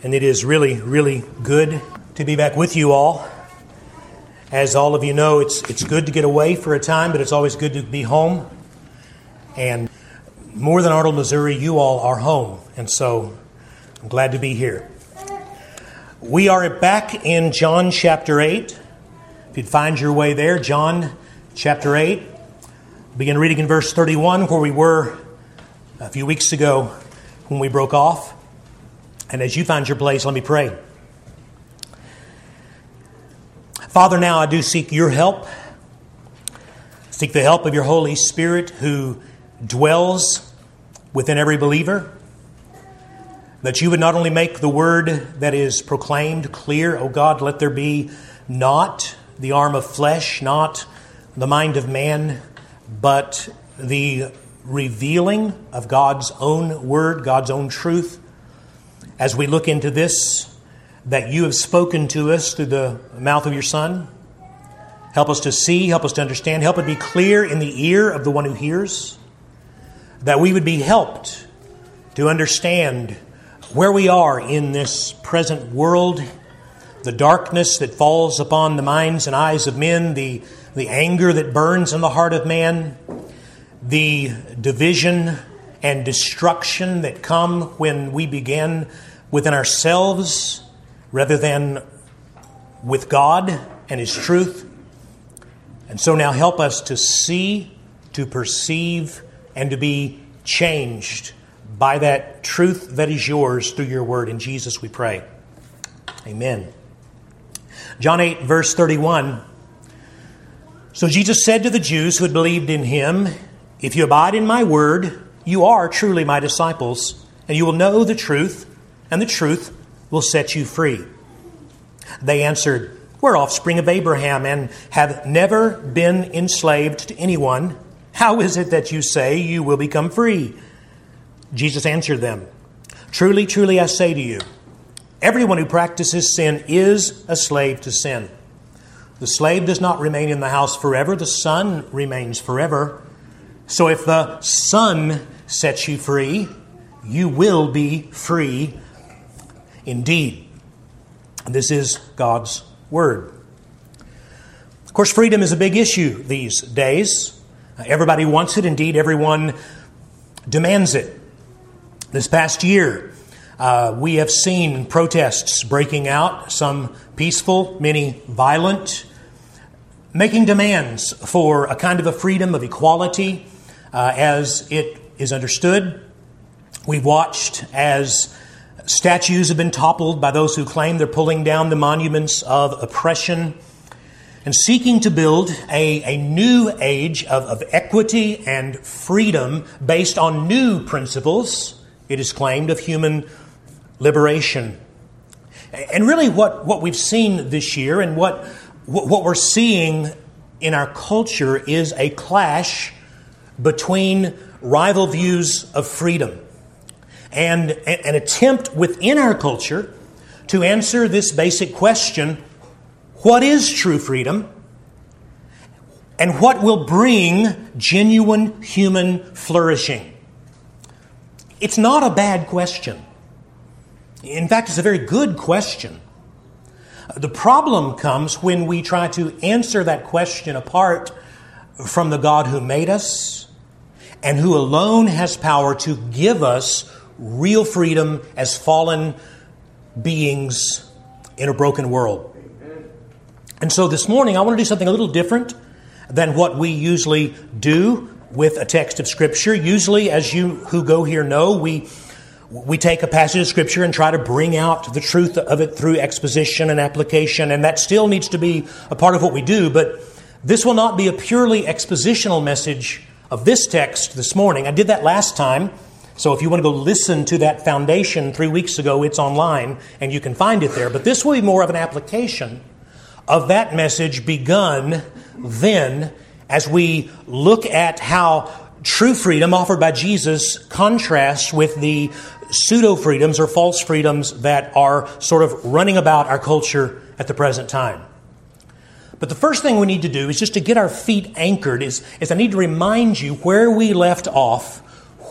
And it is really, really good to be back with you all. As all of you know, it's good to get away for a time, but it's always good to be home. And more than Arnold, Missouri, you all are home. And so I'm glad to be here. We are back in John chapter 8. If you'd find your way there, John chapter 8. Begin reading in verse 31, where we were a few weeks ago when we broke off. And as you find your place, let me pray. Father, now I do seek your help. Seek the help of your Holy Spirit who dwells within every believer. That you would not only make the word that is proclaimed clear, O God, let there be not the arm of flesh, not the mind of man, but the revealing of God's own word, God's own truth. As we look into this, that you have spoken to us through the mouth of your Son. Help us to see, help us to understand, help it be clear in the ear of the one who hears. That we would be helped to understand where we are in this present world, the darkness that falls upon the minds and eyes of men, the anger that burns in the heart of man, the division and destruction that come when we begin within ourselves rather than with God and His truth. And so now help us to see, to perceive, and to be changed by that truth that is yours through your word. In Jesus we pray. Amen. John 8, verse 31. So Jesus said to the Jews who had believed in Him, "If you abide in my word, you are truly my disciples, and you will know the truth, and the truth will set you free." They answered, "We're offspring of Abraham and have never been enslaved to anyone. How is it that you say you will become free?" Jesus answered them, "Truly, truly, I say to you, everyone who practices sin is a slave to sin. The slave does not remain in the house forever. The Son remains forever. So if the Son sets you free, you will be free indeed." This is God's Word. Of course, freedom is a big issue these days. Everybody wants it. Indeed, everyone demands it. This past year, we have seen protests breaking out, some peaceful, many violent, making demands for a kind of a freedom of equality as it is understood. We've watched as statues have been toppled by those who claim they're pulling down the monuments of oppression and seeking to build a new age of equity and freedom based on new principles, it is claimed, of human liberation. And really what we've seen this year and what we're seeing in our culture is a clash between rival views of freedom and an attempt within our culture to answer this basic question: what is true freedom? And what will bring genuine human flourishing? It's not a bad question. In fact, it's a very good question. The problem comes when we try to answer that question apart from the God who made us and who alone has power to give us real freedom as fallen beings in a broken world. And so this morning I want to do something a little different than what we usually do with a text of Scripture. Usually, as you who go here know, we take a passage of Scripture and try to bring out the truth of it through exposition and application, and that still needs to be a part of what we do. But this will not be a purely expositional message of this text this morning. I did that last time, so if you want to go listen to that foundation 3 weeks ago, it's online and you can find it there. But this will be more of an application of that message begun then as we look at how true freedom offered by Jesus contrasts with the pseudo-freedoms or false freedoms that are sort of running about our culture at the present time. But the first thing we need to do is just to get our feet anchored, is I need to remind you where we left off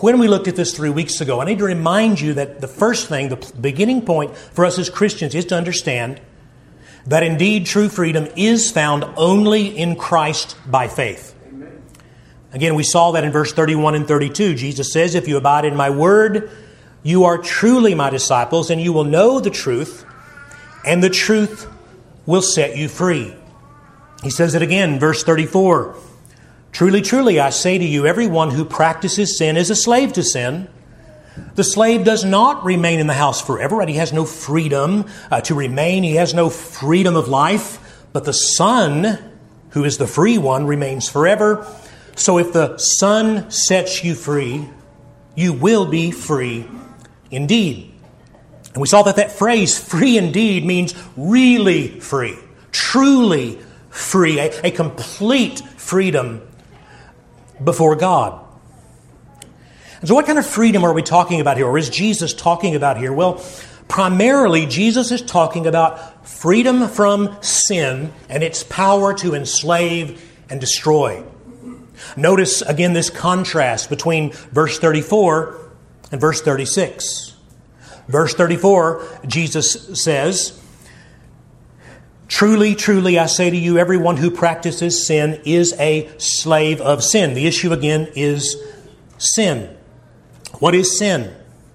when we looked at this 3 weeks ago, I need to remind you that the first thing, the beginning point for us as Christians is to understand that indeed true freedom is found only in Christ by faith. Amen. Again, we saw that in verse 31 and 32. Jesus says, "If you abide in my word, you are truly my disciples, and you will know the truth, and the truth will set you free." He says it again, verse 34. "Truly, truly, I say to you, everyone who practices sin is a slave to sin. The slave does not remain in the house forever," right? He has no freedom to remain. He has no freedom of life. "But the Son, who is the free one, remains forever. So if the Son sets you free, you will be free indeed." And we saw that phrase, free indeed, means really free, truly free, a complete freedom before God. And so what kind of freedom are we talking about here? Or is Jesus talking about here? Well, primarily Jesus is talking about freedom from sin and its power to enslave and destroy. Notice again this contrast between verse 34 and verse 36. Verse 34, Jesus says, "Truly, truly, I say to you, everyone who practices sin is a slave of sin." The issue again is sin. What is sin?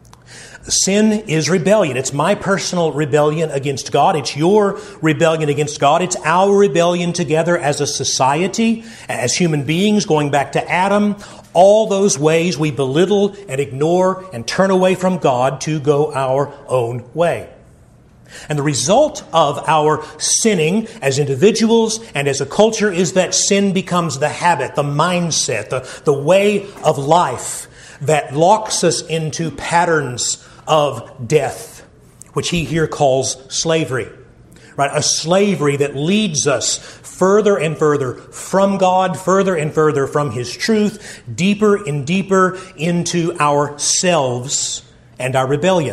Sin is rebellion. It's my personal rebellion against God. It's your rebellion against God. It's our rebellion together as a society, as human beings, going back to Adam. All those ways we belittle and ignore and turn away from God to go our own way. And the result of our sinning as individuals and as a culture is that sin becomes the habit, the mindset, the way of life that locks us into patterns of death, which he here calls slavery. Right? A slavery that leads us further and further from God, further and further from His truth, deeper and deeper into ourselves and our rebellion.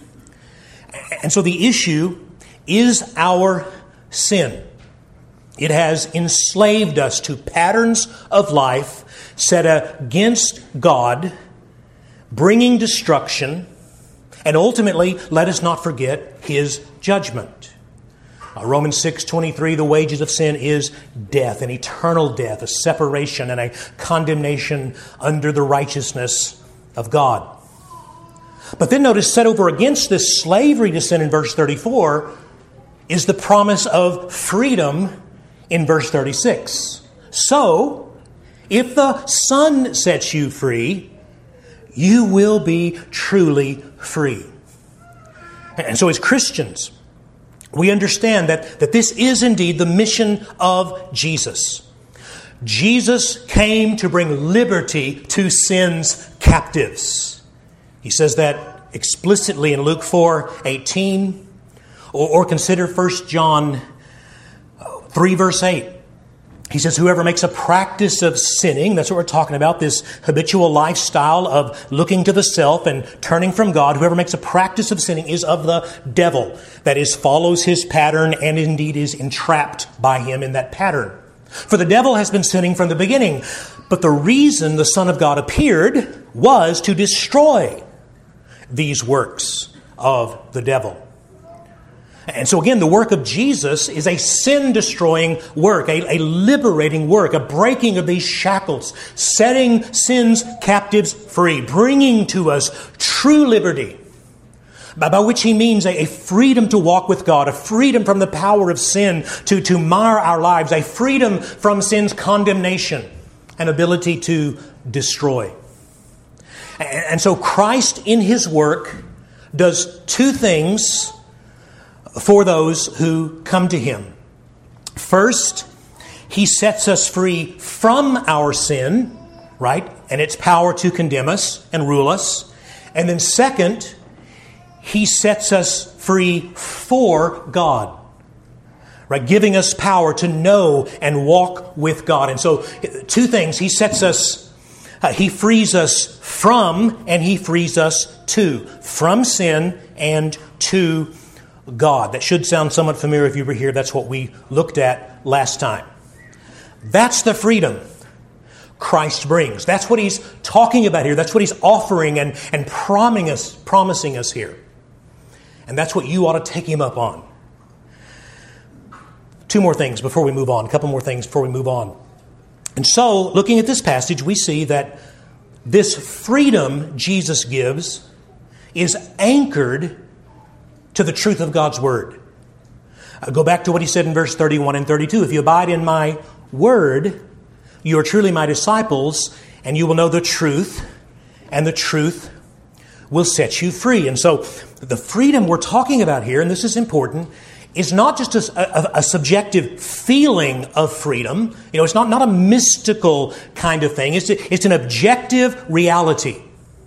And so the issue is our sin. It has enslaved us to patterns of life set against God, bringing destruction, and ultimately, let us not forget, His judgment. Romans 6:23, the wages of sin is death, an eternal death, a separation and a condemnation under the righteousness of God. But then notice, set over against this slavery to sin in verse 34 is the promise of freedom in verse 36. So, if the Son sets you free, you will be truly free. And so as Christians, we understand that this is indeed the mission of Jesus. Jesus came to bring liberty to sin's captives. He says that explicitly in Luke 4:18, or consider 1 John 3 verse 8. He says, "Whoever makes a practice of sinning," that's what we're talking about, this habitual lifestyle of looking to the self and turning from God, "whoever makes a practice of sinning is of the devil," that is, follows his pattern and indeed is entrapped by him in that pattern. "For the devil has been sinning from the beginning, but the reason the Son of God appeared was to destroy these works of the devil." And so again, the work of Jesus is a sin-destroying work, a liberating work, a breaking of these shackles, setting sin's captives free, bringing to us true liberty, by which he means a freedom to walk with God, a freedom from the power of sin to mar our lives, a freedom from sin's condemnation and ability to destroy. And so Christ in His work does two things for those who come to Him. First, He sets us free from our sin, right, and its power to condemn us and rule us. And then second, He sets us free for God, right, giving us power to know and walk with God. And so two things, He sets us, He frees us from and He frees us to, from sin and to God. That should sound somewhat familiar if you were here. That's what we looked at last time. That's the freedom Christ brings. That's what he's talking about here. That's what he's offering and promising us here. And that's what you ought to take him up on. Two more things before we move on. A couple more things before we move on. And so, looking at this passage, we see that this freedom Jesus gives is anchored to the truth of God's Word. Go back to what he said in verse 31 and 32. If you abide in my Word, you are truly my disciples, and you will know the truth, and the truth will set you free. And so the freedom we're talking about here, and this is important, is not just a subjective feeling of freedom. It's not a mystical kind of thing. It's an objective reality.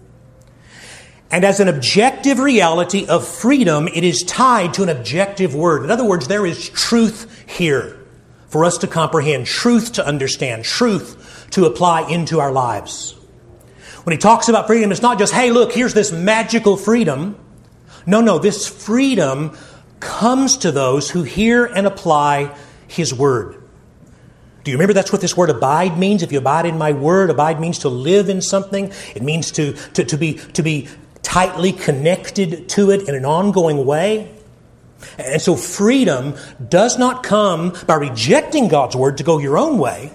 And as an objective reality of freedom, it is tied to an objective word. In other words, there is truth here for us to comprehend, truth to understand, truth to apply into our lives. When he talks about freedom, it's not just, hey, look, here's this magical freedom. No, this freedom comes to those who hear and apply his word. Do you remember that's what this word abide means? If you abide in my word, abide means to live in something. It means to be tightly connected to it in an ongoing way. And so freedom does not come by rejecting God's word to go your own way.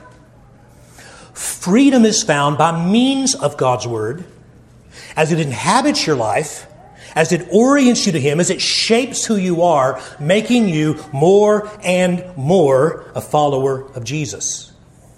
Freedom is found by means of God's word as it inhabits your life, as it orients you to him, as it shapes who you are, making you more and more a follower of Jesus.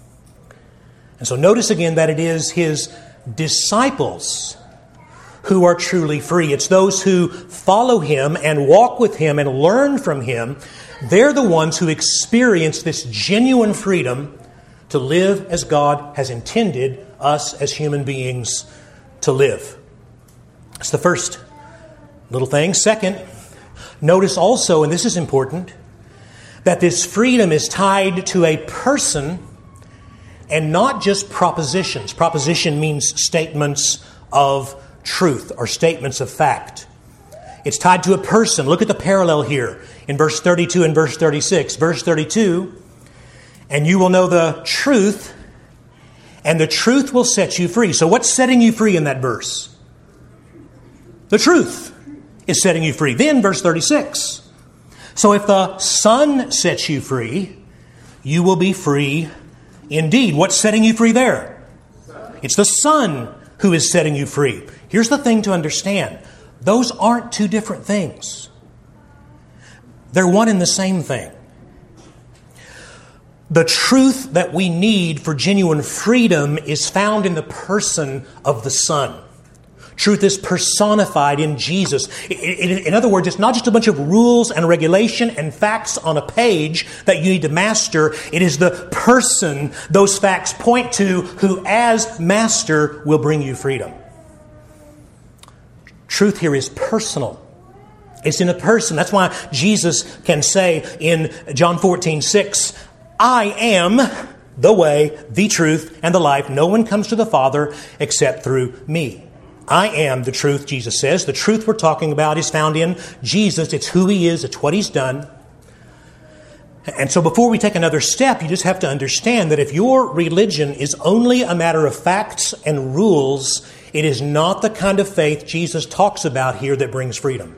And so notice again that it is his disciples who are truly free. It's those who follow him and walk with him and learn from him. They're the ones who experience this genuine freedom to live as God has intended us as human beings to live. That's the first little thing. Second, notice also, and this is important, that this freedom is tied to a person and not just propositions. Proposition means statements of truth or statements of fact. It's tied to a person. Look at the parallel here in verse 32 and verse 36. Verse 32, and you will know the truth, and the truth will set you free. So what's setting you free in that verse? The truth is setting you free. Then verse 36. So if the Son sets you free, you will be free indeed. What's setting you free there? It's the Son who is setting you free. Here's the thing to understand. Those aren't two different things. They're one and the same thing. The truth that we need for genuine freedom is found in the person of the Son. Truth is personified in Jesus. In other words, it's not just a bunch of rules and regulation and facts on a page that you need to master. It is the person those facts point to who, as master, will bring you freedom. Truth here is personal. It's in a person. That's why Jesus can say in John 14:6, I am the way, the truth, and the life. No one comes to the Father except through me. I am the truth, Jesus says. The truth we're talking about is found in Jesus. It's who he is. It's what he's done. And so before we take another step, you just have to understand that if your religion is only a matter of facts and rules, it is not the kind of faith Jesus talks about here that brings freedom.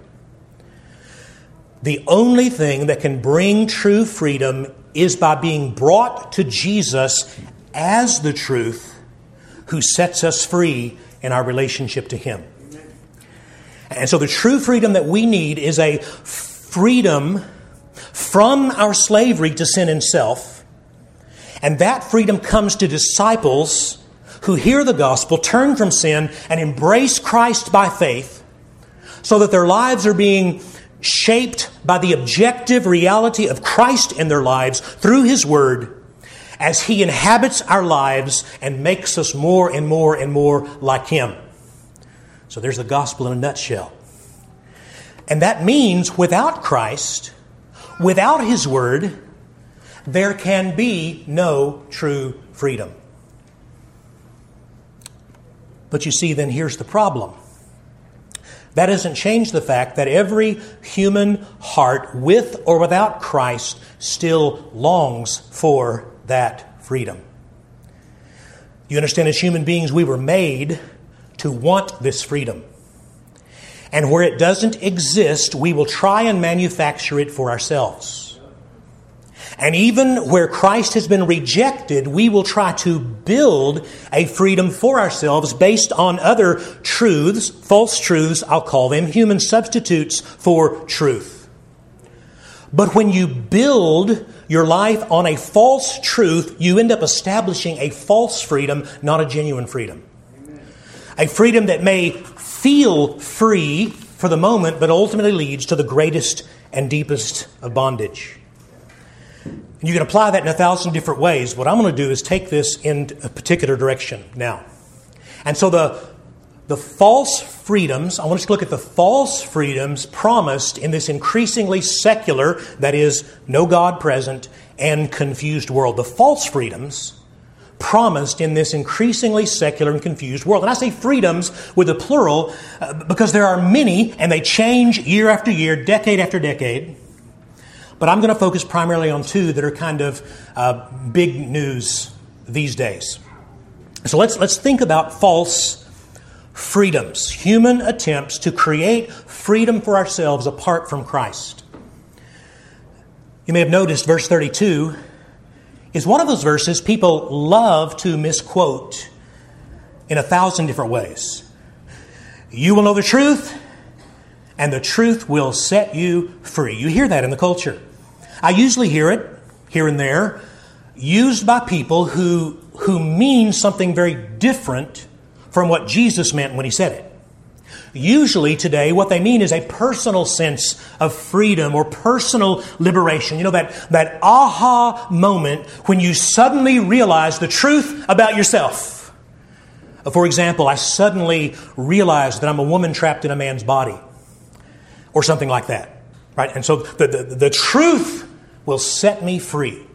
The only thing that can bring true freedom is by being brought to Jesus as the truth who sets us free in our relationship to him. And so the true freedom that we need is a freedom from our slavery to sin and self. And that freedom comes to disciples who hear the gospel, turn from sin, and embrace Christ by faith, so that their lives are being shaped by the objective reality of Christ in their lives through his word, as he inhabits our lives and makes us more and more and more like him. So there's the gospel in a nutshell. And that means without Christ, without his word, there can be no true freedom. But you see, then here's the problem. That doesn't change the fact that every human heart, with or without Christ, still longs for that freedom. You understand, as human beings, we were made to want this freedom. And where it doesn't exist, we will try and manufacture it for ourselves. And even where Christ has been rejected, we will try to build a freedom for ourselves based on other truths, false truths, I'll call them, human substitutes for truth. But when you build your life on a false truth, you end up establishing a false freedom, not a genuine freedom. A freedom that may feel free for the moment, but ultimately leads to the greatest and deepest of bondage. And you can apply that in 1,000 different ways. What I'm going to do is take this in a particular direction now. And so the false freedoms, I want us to look at the false freedoms promised in this increasingly secular, that is, no God present, and confused world. The false freedoms promised in this increasingly secular and confused world. And I say freedoms with a plural because there are many, and they change year after year, decade after decade. But I'm going to focus primarily on two that are kind of big news these days. So let's think about false freedoms, human attempts to create freedom for ourselves apart from Christ. You may have noticed verse 32 is one of those verses people love to misquote in 1,000 different ways. You will know the truth, and the truth will set you free. You hear that in the culture. I usually hear it here and there, used by people who mean something very different from what Jesus meant when He said it. Usually today, what they mean is a personal sense of freedom or personal liberation. You know, that aha moment when you suddenly realize the truth about yourself. For example, I suddenly realized that I'm a woman trapped in a man's body, or something like that, right? And so the truth will set me free.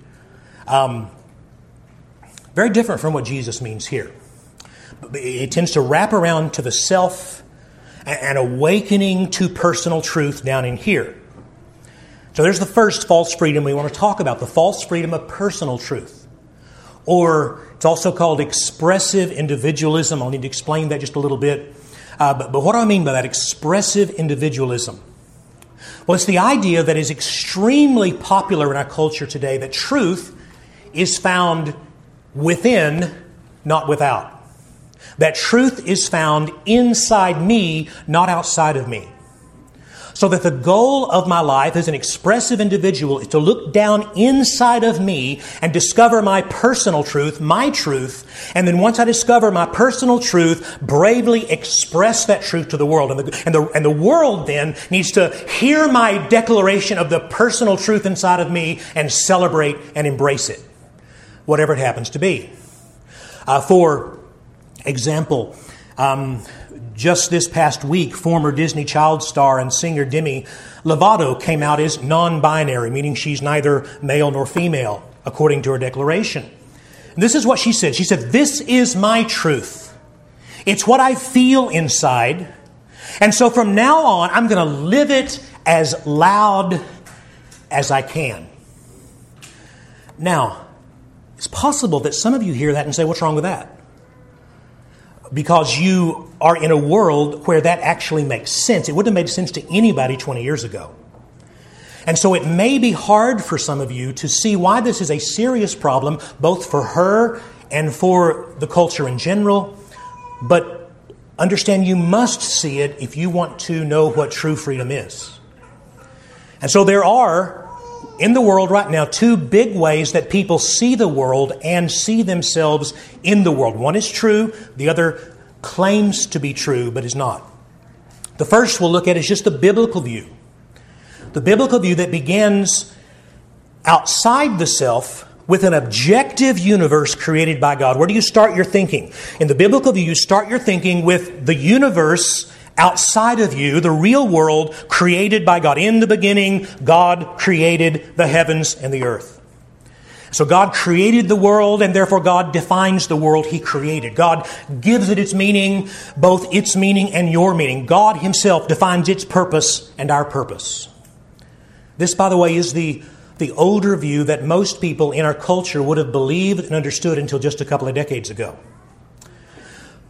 Very different from what Jesus means here. It tends to wrap around to the self and awakening to personal truth down in here. So there's the first false freedom we want to talk about, the false freedom of personal truth. Or it's also called expressive individualism. I'll need to explain that just a little bit. But what do I mean by that? Expressive individualism. Well, it's the idea that is extremely popular in our culture today, that truth is found within, not without. That truth is found inside me, not outside of me. So that the goal of my life as an expressive individual is to look down inside of me and discover my personal truth, my truth. And then once I discover my personal truth, bravely express that truth to the world. And the world then needs to hear my declaration of the personal truth inside of me and celebrate and embrace it, whatever it happens to be. For example, just this past week, former Disney child star and singer Demi Lovato came out as non-binary, meaning she's neither male nor female, according to her declaration. And this is what she said. She said, "This is my truth. It's what I feel inside. And so from now on, I'm going to live it as loud as I can." Now, it's possible that some of you hear that and say, "What's wrong with that?" Because you are in a world where that actually makes sense. It wouldn't have made sense to anybody 20 years ago. And so it may be hard for some of you to see why this is a serious problem, both for her and for the culture in general. But understand, you must see it if you want to know what true freedom is. And so there are, in the world right now, two big ways that people see the world and see themselves in the world. One is true, the other claims to be true, but is not. The first we'll look at is just the biblical view. The biblical view that begins outside the self with an objective universe created by God. Where do you start your thinking? In the biblical view, you start your thinking with the universe outside of you, the real world created by God. In the beginning, God created the heavens and the earth. So God created the world, and therefore God defines the world He created. God gives it its meaning, both its meaning and your meaning. God Himself defines its purpose and our purpose. This, by the way, is the older view that most people in our culture would have believed and understood until just a couple of decades ago.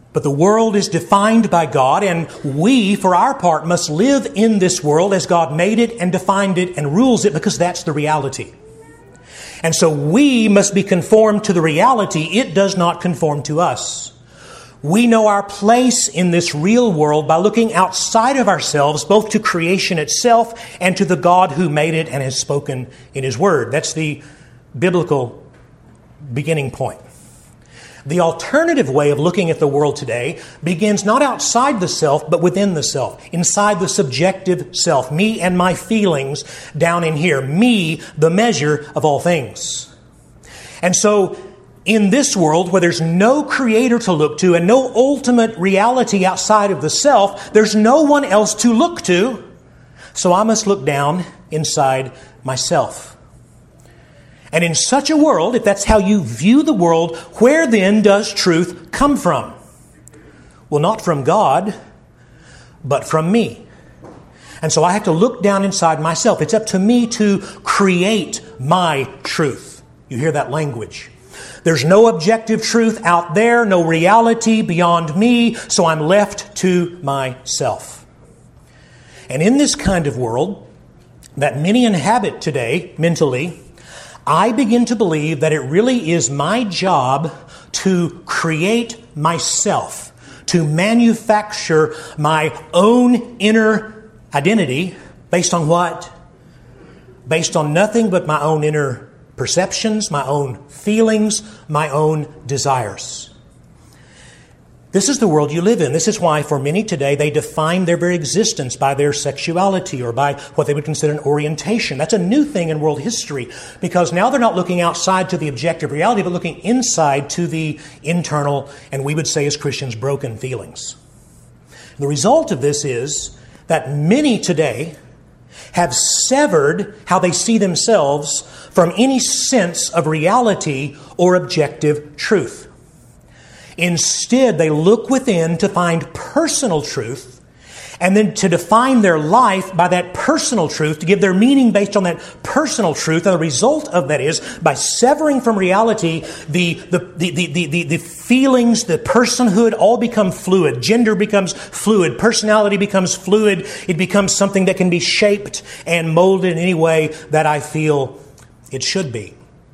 But the world is defined by God, and we, for our part, must live in this world as God made it and defined it and rules it, because that's the reality. And so we must be conformed to the reality. It does not conform to us. We know our place in this real world by looking outside of ourselves, both to creation itself and to the God who made it and has spoken in His Word. That's the biblical beginning point. The alternative way of looking at the world today begins not outside the self, but within the self, inside the subjective self, me and my feelings down in here, me, the measure of all things. And so, in this world where there's no creator to look to and no ultimate reality outside of the self, there's no one else to look to, so I must look down inside myself. And in such a world, if that's how you view the world, where then does truth come from? Well, not from God, but from me. And so I have to look down inside myself. It's up to me to create my truth. You hear that language. There's no objective truth out there, no reality beyond me, so I'm left to myself. And in this kind of world that many inhabit today mentally, I begin to believe that it really is my job to create myself, to manufacture my own inner identity based on what? Based on nothing but my own inner perceptions, my own feelings, my own desires. This is the world you live in. This is why for many today they define their very existence by their sexuality or by what they would consider an orientation. That's a new thing in world history, because now they're not looking outside to the objective reality, but looking inside to the internal, and we would say as Christians, broken feelings. The result of this is that many today have severed how they see themselves from any sense of reality or objective truth. Instead, they look within to find personal truth and then to define their life by that personal truth, to give their meaning based on that personal truth. And the result of that is, by severing from reality, the feelings, the personhood all become fluid. Gender becomes fluid. Personality becomes fluid. It becomes something that can be shaped and molded in any way that I feel it should be.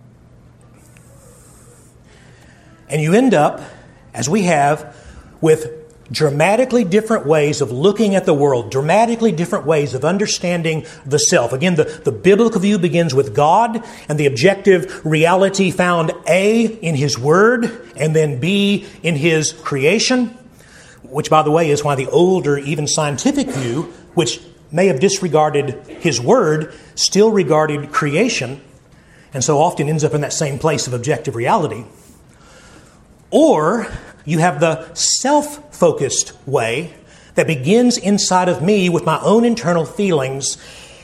And you end up, as we have, with dramatically different ways of looking at the world, dramatically different ways of understanding the self. Again, the biblical view begins with God and the objective reality found A, in His Word, and then B, in His creation, which, by the way, is why the older, even scientific view, which may have disregarded His Word, still regarded creation, and so often ends up in that same place of objective reality. Or you have the self-focused way that begins inside of me with my own internal feelings,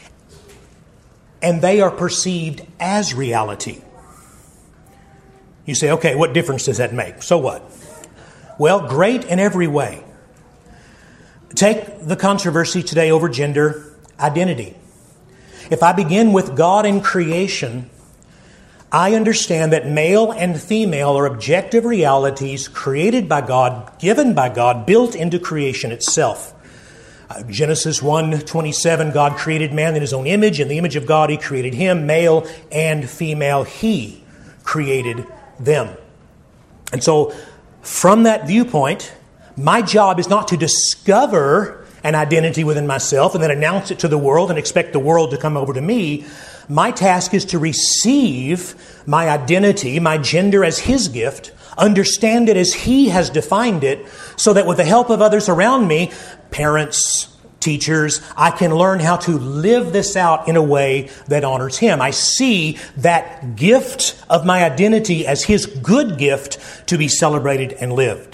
and they are perceived as reality. You say, okay, what difference does that make? So what? Well, great in every way. Take the controversy today over gender identity. If I begin with God and creation, I understand that male and female are objective realities created by God, given by God, built into creation itself. Genesis 1:27, God created man in His own image. In the image of God He created him, male and female He created them. And so, from that viewpoint, my job is not to discover an identity within myself and then announce it to the world and expect the world to come over to me. My task is to receive my identity, my gender as His gift, understand it as He has defined it, so that with the help of others around me, parents, teachers, I can learn how to live this out in a way that honors Him. I see that gift of my identity as His good gift to be celebrated and lived.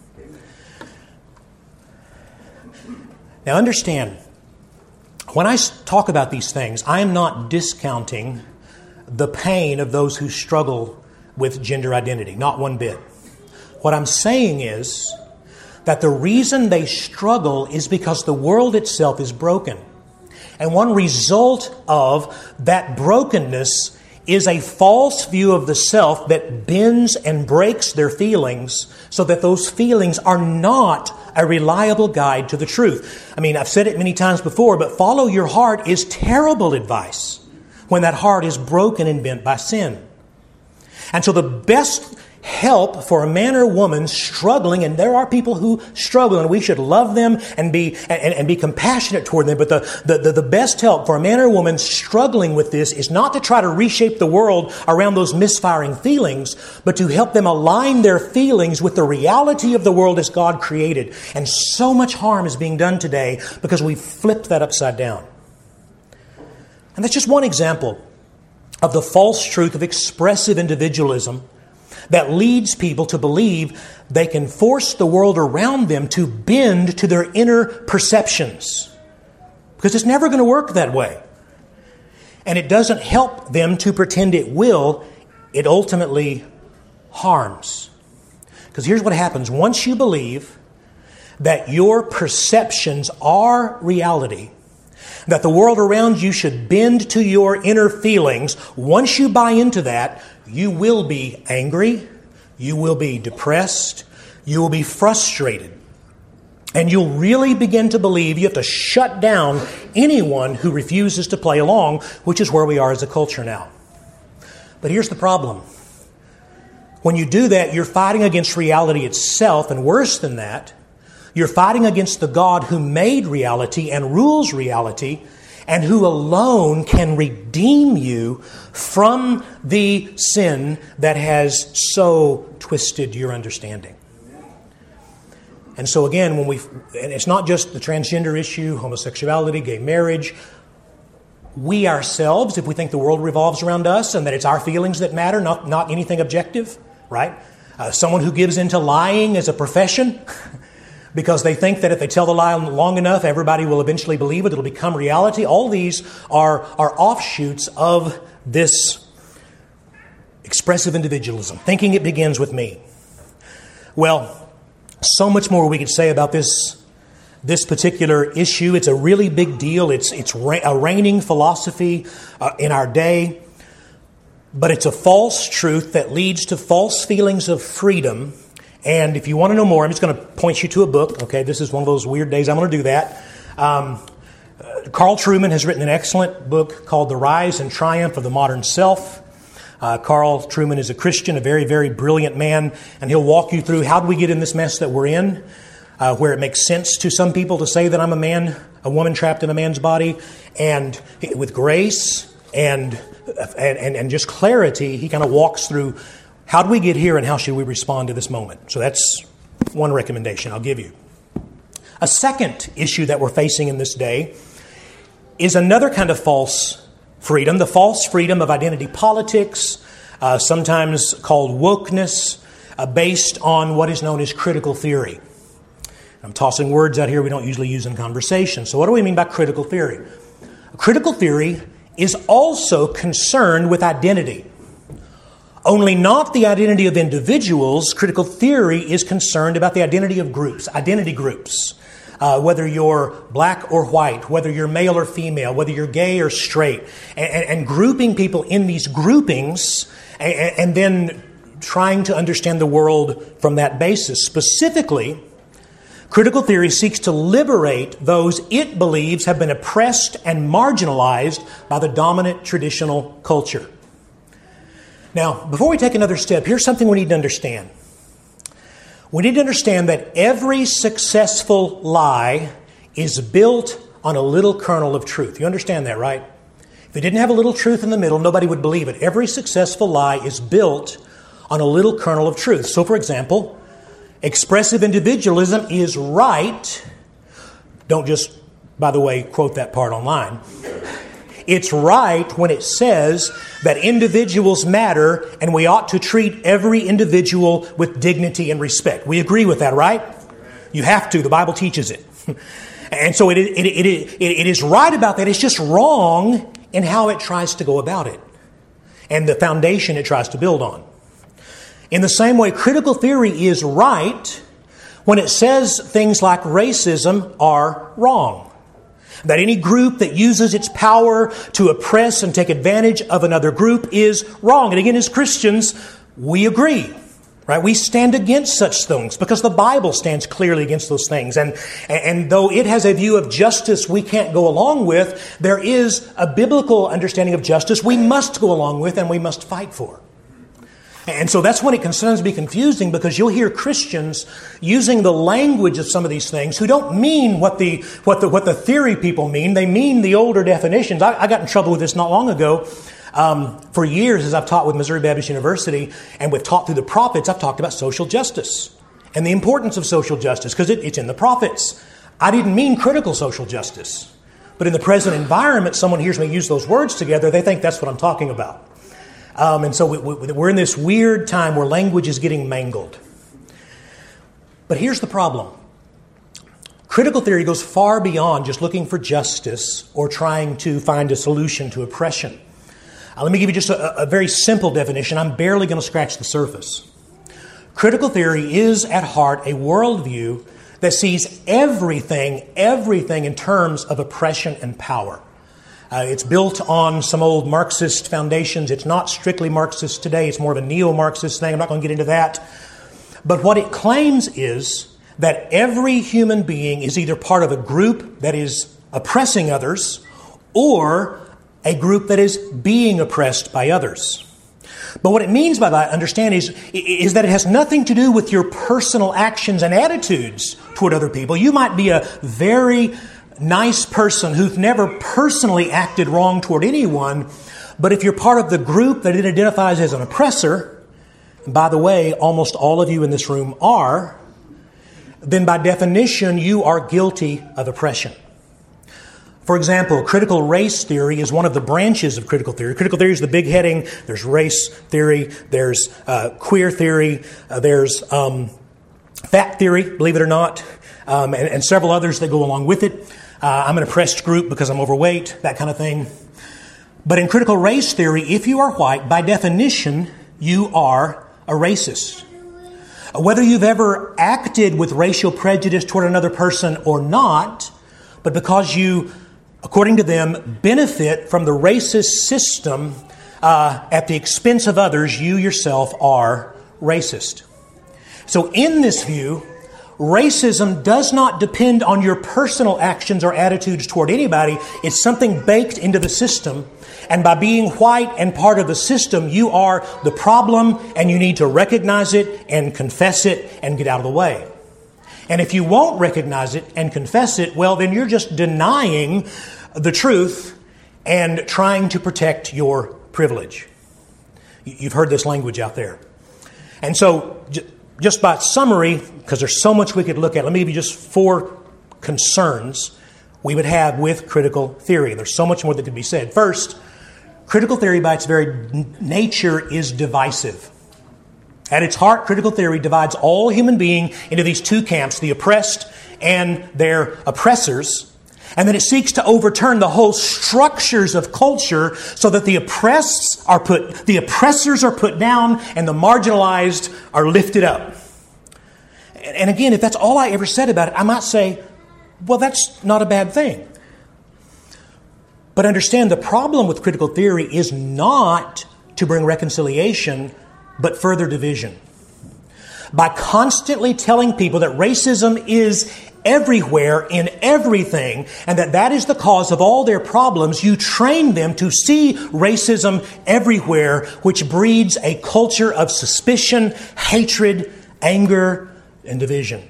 Now understand, when I talk about these things, I am not discounting the pain of those who struggle with gender identity, not one bit. What I'm saying is that the reason they struggle is because the world itself is broken. And one result of that brokenness is a false view of the self that bends and breaks their feelings so that those feelings are not a reliable guide to the truth. I mean, I've said it many times before, but follow your heart is terrible advice when that heart is broken and bent by sin. And so the best help for a man or woman struggling, and there are people who struggle, and we should love them and be compassionate toward them, but the best help for a man or woman struggling with this is not to try to reshape the world around those misfiring feelings, but to help them align their feelings with the reality of the world as God created. And so much harm is being done today because we've flipped that upside down. And that's just one example of the false truth of expressive individualism that leads people to believe they can force the world around them to bend to their inner perceptions. Because it's never going to work that way. And it doesn't help them to pretend it will. It ultimately harms. Because here's what happens. Once you believe that your perceptions are reality, that the world around you should bend to your inner feelings, once you buy into that, you will be angry, you will be depressed, you will be frustrated. And you'll really begin to believe you have to shut down anyone who refuses to play along, which is where we are as a culture now. But here's the problem. When you do that, you're fighting against reality itself, and worse than that, you're fighting against the God who made reality and rules reality, and who alone can redeem you from the sin that has so twisted your understanding. And so again, and it's not just the transgender issue, homosexuality, gay marriage. We ourselves, if we think the world revolves around us and that it's our feelings that matter, not anything objective, right? Someone who gives into lying as a profession because they think that if they tell the lie long enough, everybody will eventually believe it. It'll become reality. All these are offshoots of this expressive individualism, thinking it begins with me. Well, so much more we could say about this particular issue. It's a really big deal. It's a reigning philosophy in our day. But it's a false truth that leads to false feelings of freedom. And if you want to know more, I'm just going to point you to a book. Okay, this is one of those weird days I'm going to do that. Carl Trueman has written an excellent book called The Rise and Triumph of the Modern Self. Carl Trueman is a Christian, a very, very brilliant man, and he'll walk you through how do we get in this mess that we're in, where it makes sense to some people to say that I'm a woman trapped in a man's body, and with grace and just clarity, he kind of walks through how do we get here and how should we respond to this moment. So that's one recommendation I'll give you. A second issue that we're facing in this day is another kind of false freedom, the false freedom of identity politics, sometimes called wokeness, based on what is known as critical theory. I'm tossing words out here we don't usually use in conversation. So what do we mean by critical theory? Critical theory is also concerned with identity. Only not the identity of individuals. Critical theory is concerned about the identity of groups, identity groups. Whether you're black or white, whether you're male or female, whether you're gay or straight, and grouping people in these groupings and then trying to understand the world from that basis. Specifically, critical theory seeks to liberate those it believes have been oppressed and marginalized by the dominant traditional culture. Now, before we take another step, here's something we need to understand. We need to understand that every successful lie is built on a little kernel of truth. You understand that, right? If it didn't have a little truth in the middle, nobody would believe it. Every successful lie is built on a little kernel of truth. So, for example, expressive individualism is right. Don't just, by the way, quote that part online. It's right when it says that individuals matter and we ought to treat every individual with dignity and respect. We agree with that, right? You have to. The Bible teaches it. And so it is right about that. It's just wrong in how it tries to go about it and the foundation it tries to build on. In the same way, critical theory is right when it says things like racism are wrong. That any group that uses its power to oppress and take advantage of another group is wrong. And again, as Christians, we agree. Right? We stand against such things because the Bible stands clearly against those things. And though it has a view of justice we can't go along with, there is a biblical understanding of justice we must go along with and we must fight for. And so that's when it can sometimes be confusing, because you'll hear Christians using the language of some of these things who don't mean what the theory people mean. They mean the older definitions. I got in trouble with this not long ago. For years, as I've taught with Missouri Baptist University and we've taught through the prophets, I've talked about social justice and the importance of social justice because it's in the prophets. I didn't mean critical social justice, but in the present environment, someone hears me use those words together, they think that's what I'm talking about. And so we're in this weird time where language is getting mangled. But here's the problem. Critical theory goes far beyond just looking for justice or trying to find a solution to oppression. Let me give you just a very simple definition. I'm barely going to scratch the surface. Critical theory is at heart a worldview that sees everything in terms of oppression and power. It's built on some old Marxist foundations. It's not strictly Marxist today. It's more of a neo-Marxist thing. I'm not going to get into that. But what it claims is that every human being is either part of a group that is oppressing others or a group that is being oppressed by others. But what it means by that, understand, is that it has nothing to do with your personal actions and attitudes toward other people. You might be a very nice person who's never personally acted wrong toward anyone, but if you're part of the group that it identifies as an oppressor, and by the way, almost all of you in this room are, then by definition, you are guilty of oppression. For example, critical race theory is one of the branches of critical theory. Critical theory is the big heading. There's race theory, there's queer theory, there's fat theory, believe it or not, and several others that go along with it. I'm an oppressed group because I'm overweight, that kind of thing. But in critical race theory, if you are white, by definition, you are a racist. Whether you've ever acted with racial prejudice toward another person or not, but because you, according to them, benefit from the racist system at the expense of others, you yourself are racist. So in this view, racism does not depend on your personal actions or attitudes toward anybody. It's something baked into the system. And by being white and part of the system, you are the problem and you need to recognize it and confess it and get out of the way. And if you won't recognize it and confess it, well, then you're just denying the truth and trying to protect your privilege. You've heard this language out there. And so, just by summary, because there's so much we could look at, let me give you just 4 concerns we would have with critical theory. There's so much more that could be said. First, critical theory by its very nature is divisive. At its heart, critical theory divides all human being into these 2 camps, the oppressed and their oppressors. And then it seeks to overturn the whole structures of culture so that the oppressors are put down and the marginalized are lifted up. And again, if that's all I ever said about it, I might say, well, that's not a bad thing. But understand, the problem with critical theory is not to bring reconciliation, but further division. By constantly telling people that racism is everywhere in everything and that is the cause of all their problems, you train them to see racism everywhere, which breeds a culture of suspicion, hatred, anger, and division.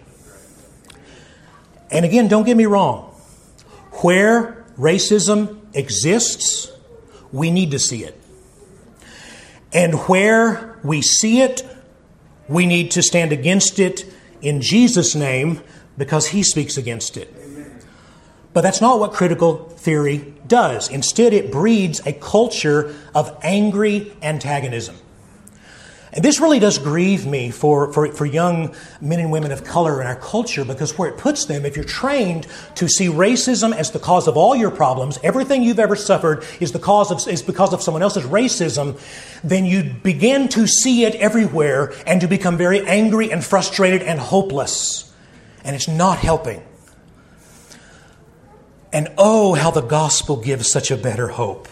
And again, don't get me wrong. Where racism exists, we need to see it. And where we see it, we need to stand against it in Jesus' name because He speaks against it. But that's not what critical theory does. Instead, it breeds a culture of angry antagonism. And this really does grieve me for young men and women of color in our culture, because where it puts them, if you're trained to see racism as the cause of all your problems, everything you've ever suffered is because of someone else's racism, then you begin to see it everywhere and to become very angry and frustrated and hopeless. And it's not helping. And oh, how the gospel gives such a better hope.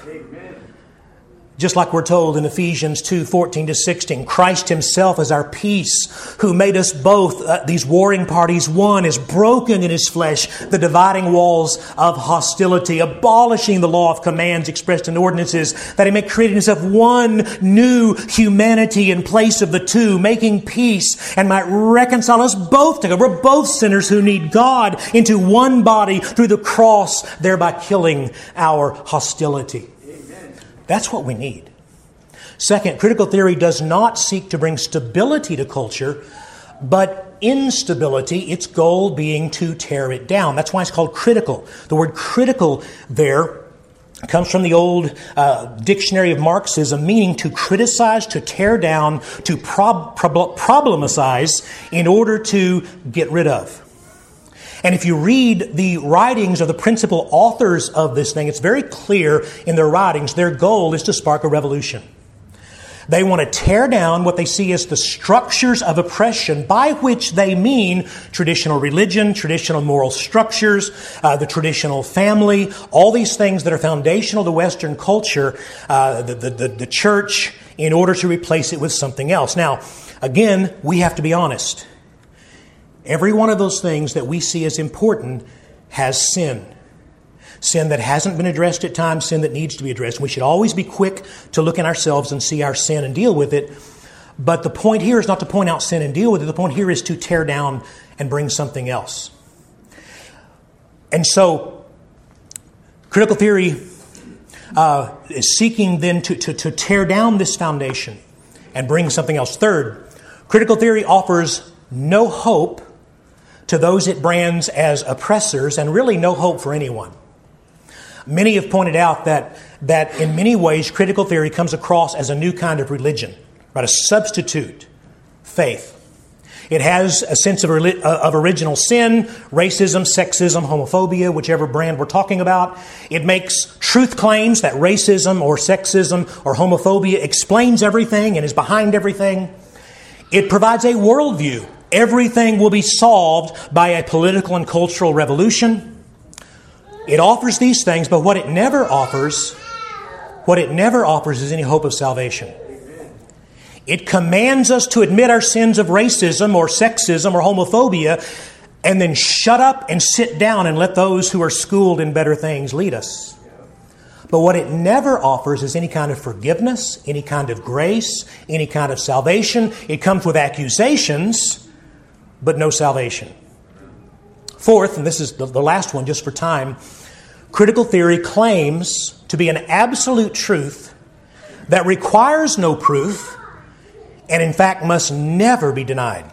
Just like we're told in Ephesians 2:14-16, Christ himself is our peace, who made us both, these warring parties, one, is broken in his flesh the dividing walls of hostility, abolishing the law of commands expressed in ordinances, that he may create in himself one new humanity in place of the two, making peace, and might reconcile us both together. We're both sinners who need God into one body through the cross, thereby killing our hostility. That's what we need. Second, critical theory does not seek to bring stability to culture, but instability, its goal being to tear it down. That's why it's called critical. The word critical there comes from the old dictionary of Marxism, meaning to criticize, to tear down, to problematize in order to get rid of. And if you read the writings of the principal authors of this thing, it's very clear in their writings, their goal is to spark a revolution. They want to tear down what they see as the structures of oppression, by which they mean traditional religion, traditional moral structures, the traditional family, all these things that are foundational to Western culture, the church, in order to replace it with something else. Now, again, we have to be honest. Every one of those things that we see as important has sin. Sin that hasn't been addressed at times, sin that needs to be addressed. We should always be quick to look in ourselves and see our sin and deal with it. But the point here is not to point out sin and deal with it. The point here is to tear down and bring something else. And so, critical theory is seeking then to tear down this foundation and bring something else. Third, critical theory offers no hope to those it brands as oppressors, and really no hope for anyone. Many have pointed out that in many ways critical theory comes across as a new kind of religion, right? A substitute faith. It has a sense of original sin, racism, sexism, homophobia, whichever brand we're talking about. It makes truth claims that racism or sexism or homophobia explains everything and is behind everything. It provides a worldview. Everything will be solved by a political and cultural revolution. It offers these things, but what it never offers is any hope of salvation. It commands us to admit our sins of racism or sexism or homophobia and then shut up and sit down and let those who are schooled in better things lead us. But what it never offers is any kind of forgiveness, any kind of grace, any kind of salvation. It comes with accusations, but no salvation. Fourth, and this is the last one just for time, critical theory claims to be an absolute truth that requires no proof and in fact must never be denied.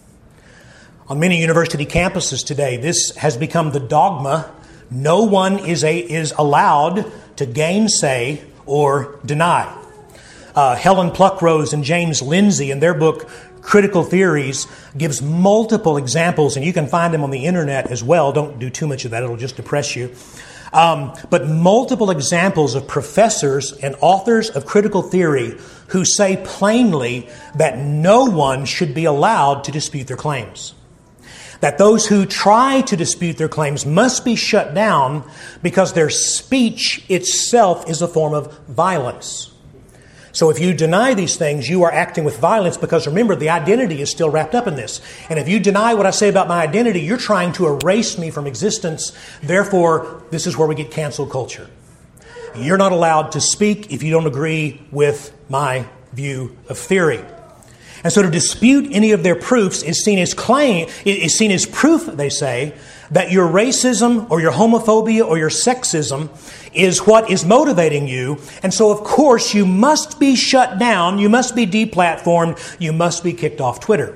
On many university campuses today, this has become the dogma. No one is allowed to gainsay or deny. Helen Pluckrose and James Lindsay, in their book Critical Theories, gives multiple examples, and you can find them on the internet as well. Don't do too much of that, it'll just depress you. But multiple examples of professors and authors of critical theory who say plainly that no one should be allowed to dispute their claims. That those who try to dispute their claims must be shut down because their speech itself is a form of violence. So if you deny these things, you are acting with violence because remember, the identity is still wrapped up in this. And if you deny what I say about my identity, you're trying to erase me from existence. Therefore, this is where we get cancel culture. You're not allowed to speak if you don't agree with my view of theory. And so to dispute any of their proofs is seen as proof, they say, that your racism or your homophobia or your sexism is what is motivating you. And so, of course, you must be shut down, you must be deplatformed, you must be kicked off Twitter.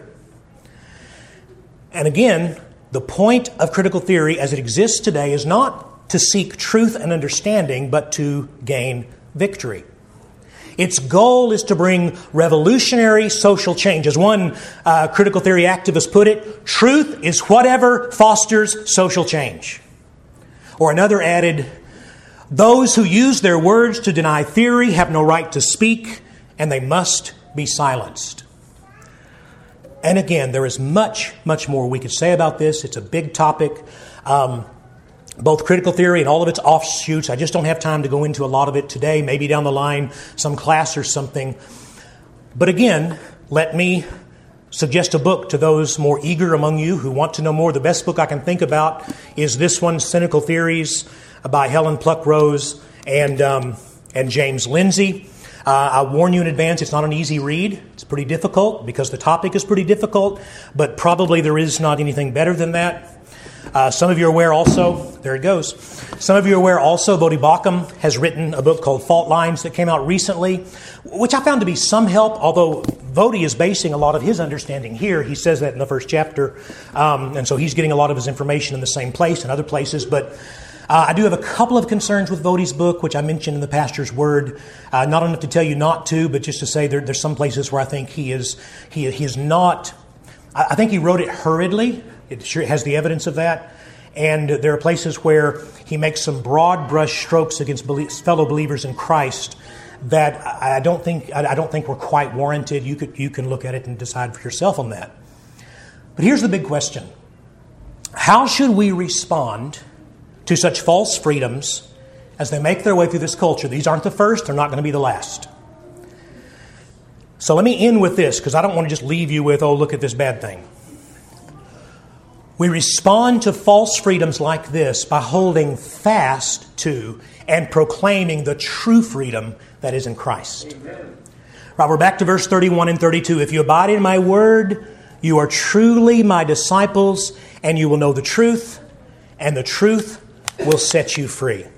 And again, the point of critical theory as it exists today is not to seek truth and understanding, but to gain victory. Its goal is to bring revolutionary social change. As one critical theory activist put it, truth is whatever fosters social change. Or another added, those who use their words to deny theory have no right to speak, and they must be silenced. And again, there is much, much more we could say about this. It's a big topic. both critical theory and all of its offshoots. I just don't have time to go into a lot of it today, maybe down the line, some class or something. But again, let me suggest a book to those more eager among you who want to know more. The best book I can think about is this one, Cynical Theories, by Helen Pluckrose and James Lindsay. I warn you in advance, it's not an easy read. It's pretty difficult because the topic is pretty difficult, but probably there is not anything better than that. Some of you are aware also, there it goes. Some of you are aware also, Bodhi Baucham has written a book called Fault Lines that came out recently, which I found to be some help, although Bodhi is basing a lot of his understanding here. He says that in the first chapter, and so he's getting a lot of his information in the same place and other places, but I do have a couple of concerns with Bodhi's book, which I mentioned in the Pastor's Word. Not enough to tell you not to, but just to say there's some places where I think he is not. I think he wrote it hurriedly. It sure has the evidence of that. And there are places where he makes some broad brush strokes against fellow believers in Christ that I don't think were quite warranted. You can look at it and decide for yourself on that. But here's the big question: how should we respond to such false freedoms as they make their way through this culture? These aren't the first; they're not going to be the last. So let me end with this, because I don't want to just leave you with, oh, look at this bad thing. We respond to false freedoms like this by holding fast to and proclaiming the true freedom that is in Christ. Amen. Right, we're back to verse 31 and 32. If you abide in my word, you are truly my disciples, and you will know the truth, and the truth will set you free.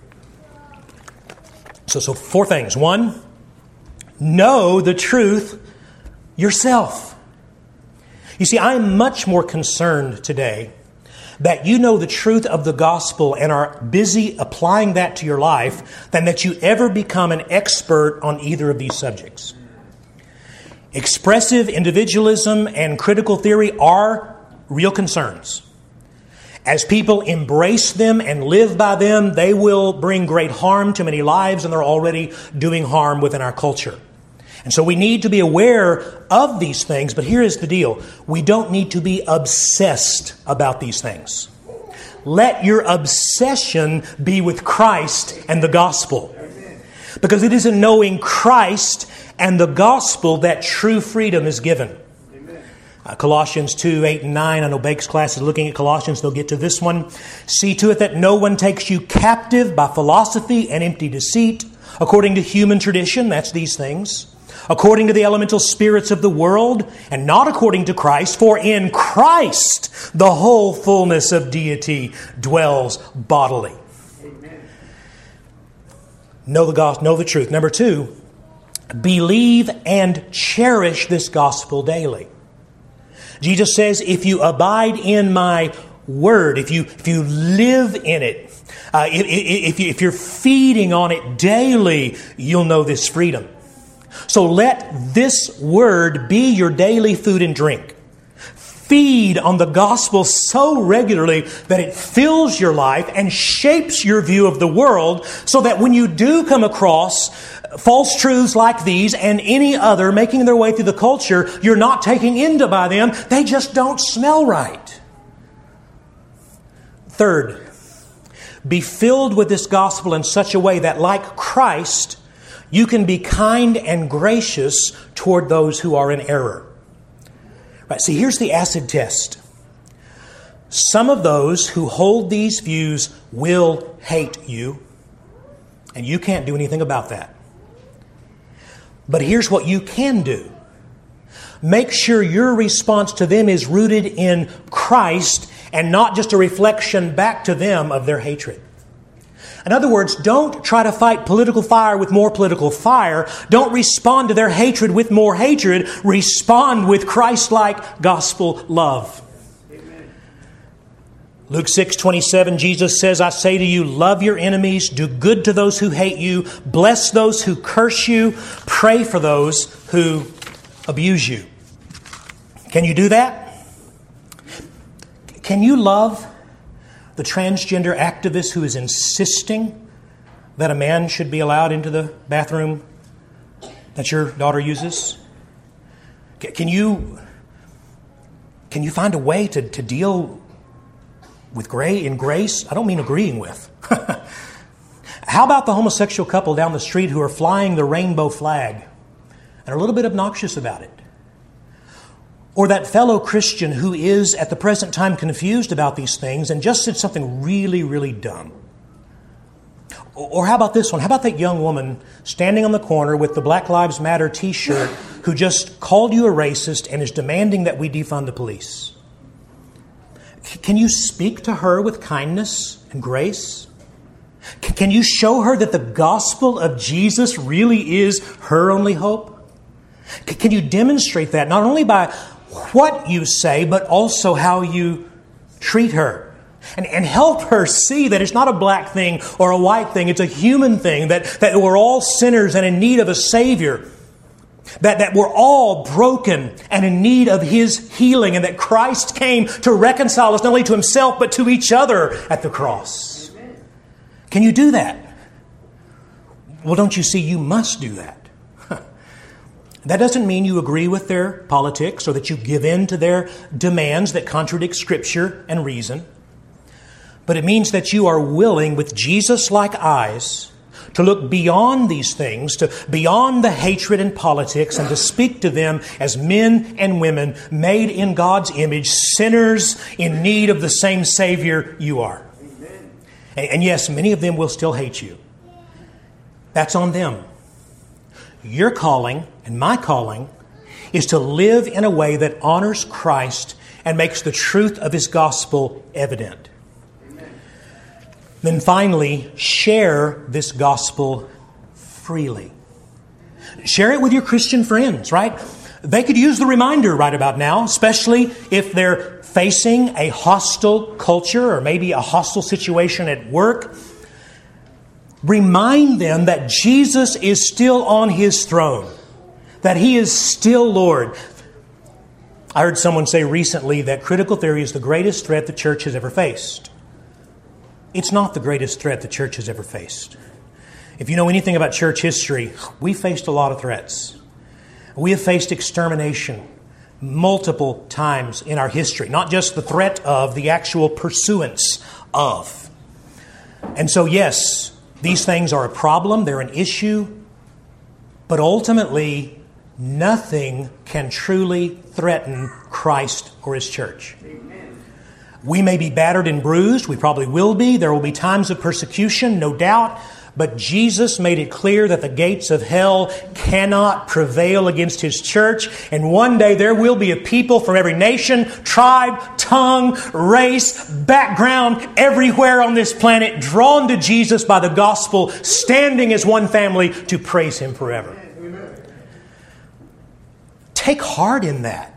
So 4 things. 1, know the truth yourself. You see, I am much more concerned today that you know the truth of the gospel and are busy applying that to your life than that you ever become an expert on either of these subjects. Expressive individualism and critical theory are real concerns. As people embrace them and live by them, they will bring great harm to many lives, and they're already doing harm within our culture. And so we need to be aware of these things, but here is the deal. We don't need to be obsessed about these things. Let your obsession be with Christ and the gospel. Because it is in knowing Christ and the gospel that true freedom is given. Colossians 2, 8 and 9. I know Bake's class is looking at Colossians. They'll get to this one. See to it that no one takes you captive by philosophy and empty deceit, according to human tradition. That's these things. According to the elemental spirits of the world, and not according to Christ, for in Christ the whole fullness of deity dwells bodily. Amen. Know the gospel, know the truth. Number 2, believe and cherish this gospel daily. Jesus says, if you abide in my word, if you live in it, if you're feeding on it daily, you'll know this freedom. So let this word be your daily food and drink. Feed on the gospel so regularly that it fills your life and shapes your view of the world, so that when you do come across false truths like these and any other making their way through the culture, you're not taken into by them. They just don't smell right. 3rd, be filled with this gospel in such a way that, like Christ, you can be kind and gracious toward those who are in error. Right, see, here's the acid test. Some of those who hold these views will hate you, and you can't do anything about that. But here's what you can do. Make sure your response to them is rooted in Christ and not just a reflection back to them of their hatred. In other words, don't try to fight political fire with more political fire. Don't respond to their hatred with more hatred. Respond with Christ-like gospel love. Amen. Luke 6:27, Jesus says, I say to you, love your enemies, do good to those who hate you, bless those who curse you, pray for those who abuse you. Can you do that? Can you love the transgender activist who is insisting that a man should be allowed into the bathroom that your daughter uses? Can you find a way to deal in grace, I don't mean agreeing with. How about the homosexual couple down the street who are flying the rainbow flag and are a little bit obnoxious about it? Or that fellow Christian who is at the present time confused about these things and just said something really, really dumb? Or how about this one? How about that young woman standing on the corner with the Black Lives Matter t-shirt who just called you a racist and is demanding that we defund the police? Can you speak to her with kindness and grace? Can you show her that the gospel of Jesus really is her only hope? Can you demonstrate that not only by what you say, but also how you treat her? And help her see that it's not a black thing or a white thing. It's a human thing, that we're all sinners and in need of a Savior. That we're all broken and in need of His healing, and that Christ came to reconcile us not only to Himself but to each other at the cross. Amen. Can you do that? Well, don't you see, you must do that. That doesn't mean you agree with their politics or that you give in to their demands that contradict Scripture and reason. But it means that you are willing, with Jesus-like eyes, to look beyond these things, to beyond the hatred and politics, and to speak to them as men and women made in God's image, sinners in need of the same Savior you are. Amen. And yes, many of them will still hate you. That's on them. Your calling and my calling is to live in a way that honors Christ and makes the truth of His gospel evident. Then finally, share this gospel freely. Share it with your Christian friends, right? They could use the reminder right about now, especially if they're facing a hostile culture or maybe a hostile situation at work. Remind them that Jesus is still on His throne, that He is still Lord. I heard someone say recently that critical theory is the greatest threat the church has ever faced. It's not the greatest threat the church has ever faced. If you know anything about church history, we faced a lot of threats. We have faced extermination multiple times in our history, not just the threat of, the actual pursuance of. And so, yes, these things are a problem, they're an issue, but ultimately, nothing can truly threaten Christ or His church. We may be battered and bruised. We probably will be. There will be times of persecution, no doubt. But Jesus made it clear that the gates of hell cannot prevail against His church. And one day there will be a people from every nation, tribe, tongue, race, background, everywhere on this planet, drawn to Jesus by the gospel, standing as one family to praise Him forever. Amen. Take heart in that.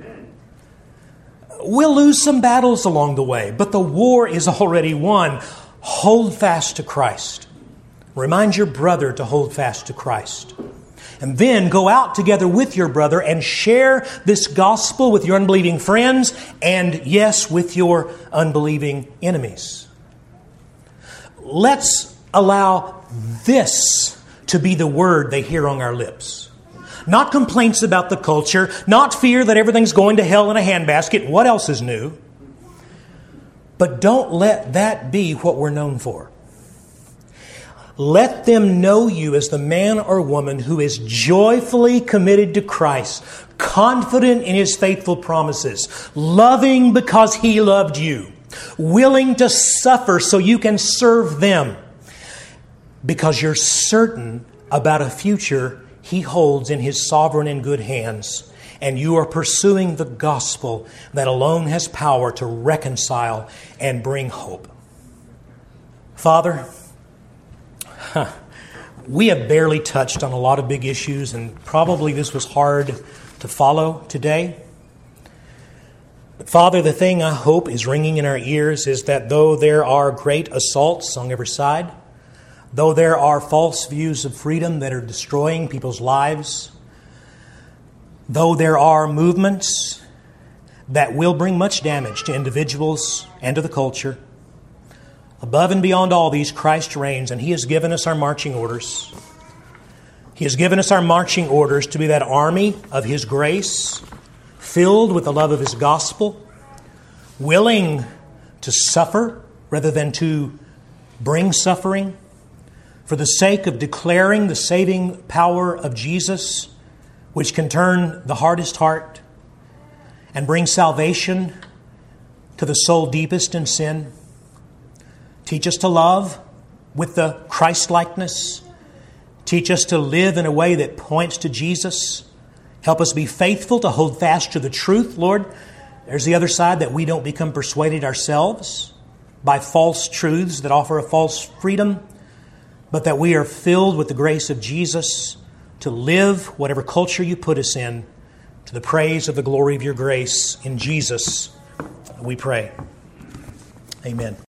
We'll lose some battles along the way, but the war is already won. Hold fast to Christ. Remind your brother to hold fast to Christ. And then go out together with your brother and share this gospel with your unbelieving friends and, yes, with your unbelieving enemies. Let's allow this to be the word they hear on our lips. Not complaints about the culture, not fear that everything's going to hell in a handbasket. What else is new? But don't let that be what we're known for. Let them know you as the man or woman who is joyfully committed to Christ, confident in His faithful promises, loving because He loved you, willing to suffer so you can serve them, because you're certain about a future He holds in His sovereign and good hands, and you are pursuing the gospel that alone has power to reconcile and bring hope. Father, we have barely touched on a lot of big issues, and probably this was hard to follow today. But Father, the thing I hope is ringing in our ears is that though there are great assaults on every side, though there are false views of freedom that are destroying people's lives, though there are movements that will bring much damage to individuals and to the culture, above and beyond all these, Christ reigns, and He has given us our marching orders. He has given us our marching orders to be that army of His grace, filled with the love of His gospel, willing to suffer rather than to bring suffering, for the sake of declaring the saving power of Jesus, which can turn the hardest heart and bring salvation to the soul deepest in sin. Teach us to love with the Christ-likeness. Teach us to live in a way that points to Jesus. Help us be faithful to hold fast to the truth, Lord. There's the other side, that we don't become persuaded ourselves by false truths that offer a false freedom, but that we are filled with the grace of Jesus to live whatever culture you put us in, to the praise of the glory of your grace. In Jesus, we pray. Amen.